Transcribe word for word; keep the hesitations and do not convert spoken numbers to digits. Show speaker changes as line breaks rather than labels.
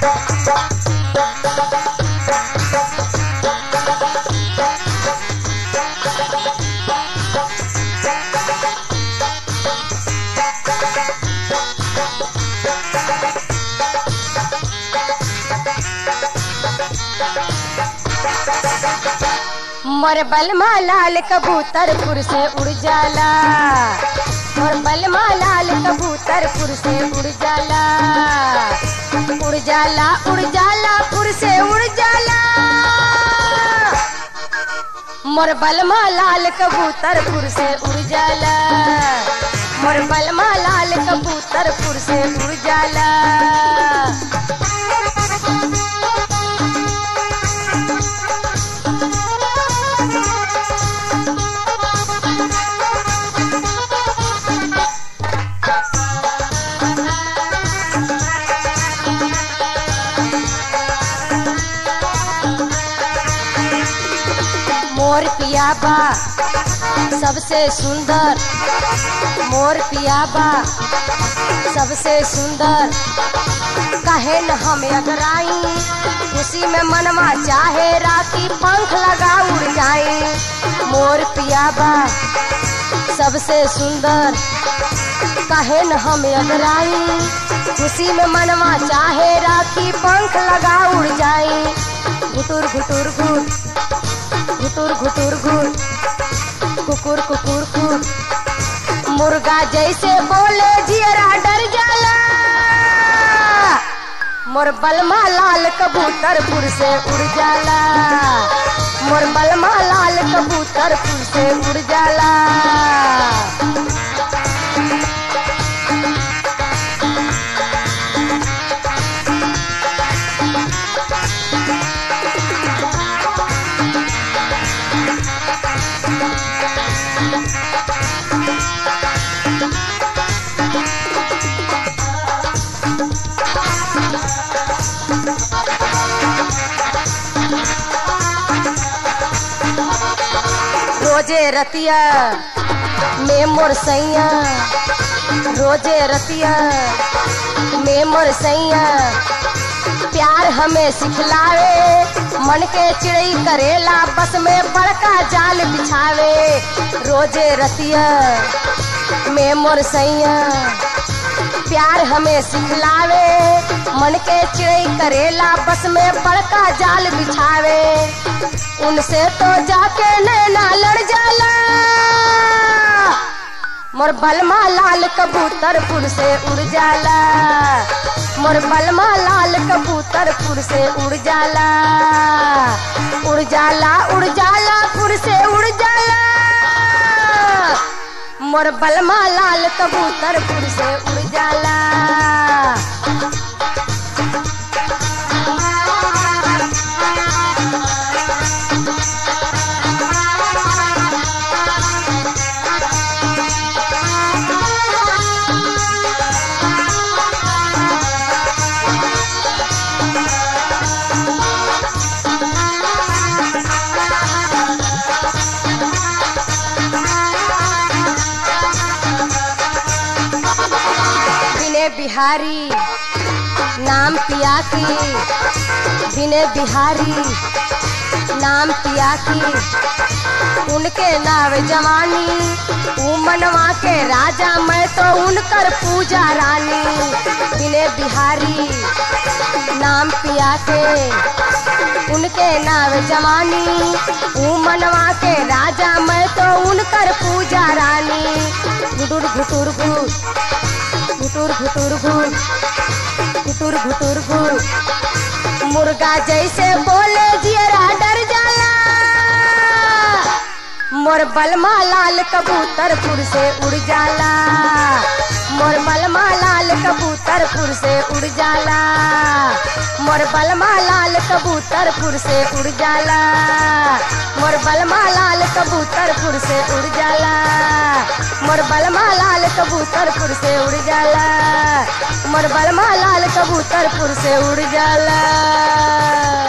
मोर बलमा लाल कबूतरपुर से उड़ जाला, मोर बलमा लाल कबूतरपुर से उड़ जाला, उड़ जाला उड़ जाला पुर से उड़ जाला। मोर बलमा लाल कबूतरपुर से उड़ जाला, मोर बलमा लाल कबूतरपुर से उड़ जाला। मोर पियाबा सबसे सुंदर, मोर पियाबा सबसे सुंदर, कहे न हम अगराई, खुशी में मनवा चाहे राती पंख लगा उड़ जाई। मोर पियाबा सबसे सुंदर, कहे न हम अगराई, खुशी में मनवा चाहे राती पंख लगा उड़ जाई। घुटुर घुटुर घुट घुटुर घुटुर घुट, कुकुर कुकुर कुट, मुर्गा जैसे बोले जियरा डर जाला। मोर बलमा लाल कबूतरपुर से उड़ जाला, मोर बलमा लाल कबूतरपुर से उड़ जाला। रोजे रतिया में मोर सैया, रोजे रतिया में मोर सैया, प्यार हमें सिखलावे, मन के चिड़ई करेला बस में बड़का जाल बिछावे। रोजे रतिया में मोर सैया, प्यार हमें सिखलावे, मन के चिड़ई करेला बस में बड़का जाल बिछावे। उनसे तो जाके नैना लड़ जाला, मोर बलमा लाल कबूतरपुर से उड़ जाला, मोर बलमा लाल कबूतरपुर से उड़ जाला, उड़ जाला उड़ जाला पुर से उड़ जाला। मोर बलमा लाल कबूतरपुर से उड़ जाला। बिहारी नाम पिया की, बिने बिहारी नाम पिया की, उनके नाव जवानी, ऊ मनवा के राजा, मैं तो उनकर पूजा रानी। बिने बिहारी नाम पिया के, उनके नाव जवानी, ऊ मनवा के राजा, मैं तो उनकर पूजा रानी। घुटुर घुटुर घुट घुटुर घुटुर घुट, घुटुर घुटुर घुट, मुर्गा जैसे बोले जियरा डर जाला। मोर बलमा लाल कबूतरपुर से उड़ जाला, मोर बलमा लाल कबूतरपुर से उड़ जाला, मोर बलमा लाल कबूतरपुर से उड़ जाला, मोर बलमा लाल कबूतरपुर से उड़ जाला, मोर बलमा लाल कबूतरपुर से उड़ जाला, मोर बलमा लाल कबूतरपुर से उड़ जाला।